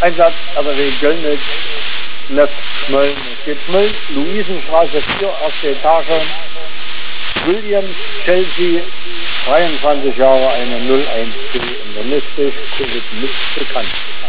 Einsatz RW Göllnitz, Neff Mölln. Es geht Mölln, Luisenstraße 4, erste Etage. Williams, Chelsea, 23 Jahre, eine 01 in der Liste, Covid nicht bekannt.